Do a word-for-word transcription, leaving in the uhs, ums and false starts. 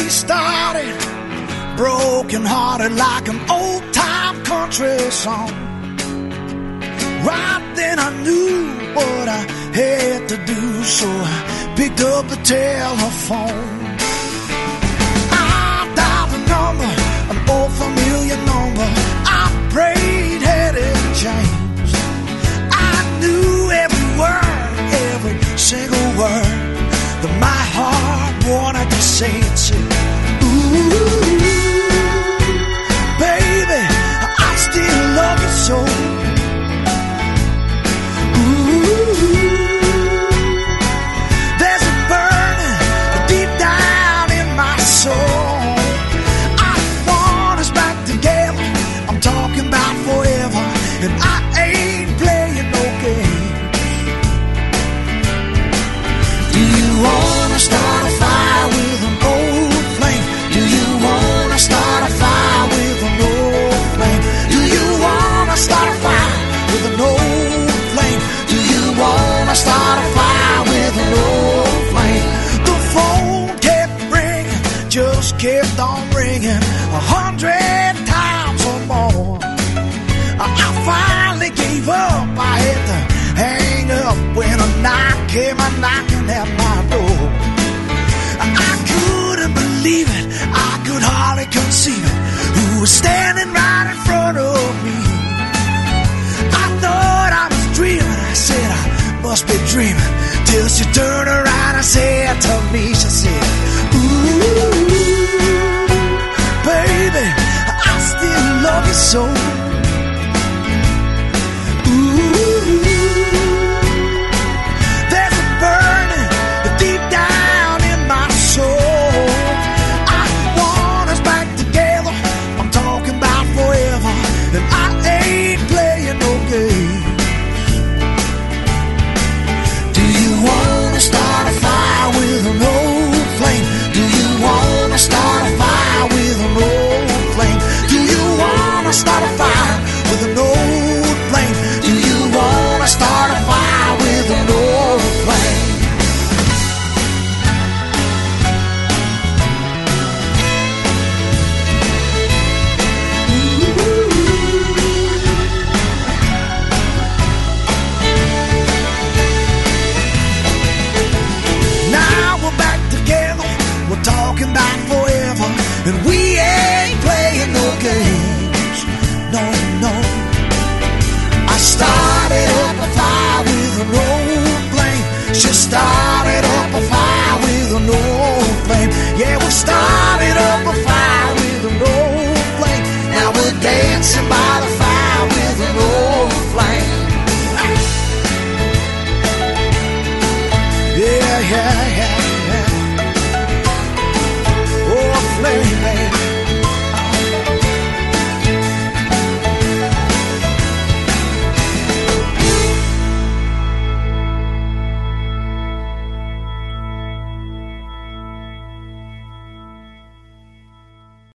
started broken hearted like an old time country song. Right then I knew what I had to do, so I picked up the telephone. I dialed the number, an old familiar number. I prayed had it changed. I knew every word, every single word that my heart wanted to say. It said, ooh, baby, I still love you so. And I ain't playing no game. Do you wanna start a fire with an old flame? Do you wanna start a fire with an old flame? Do you wanna start a fire with an old flame? Do you wanna start a fire with an old flame? The phone kept ringing, just kept on ringing a hundred times or more. I finally gave up, I had to hang up when a knock came a knocking at my door. I couldn't believe it, I could hardly conceive it, who was standing right in front of me. I thought I was dreaming, I said I must be dreaming, till she turned around and said to me, she said, ooh, baby, I still love you so. Start a fire with an old flame. Do you wanna start a fire with an old flame? Now we're back together, we're talking about forever, and we ain't playing no games. No, no. I started up a fire with an old flame. She started up a fire with an old flame. Yeah, we started up a fire with an old flame. Now we're dancing by the fire with an old flame. Yeah, yeah, yeah.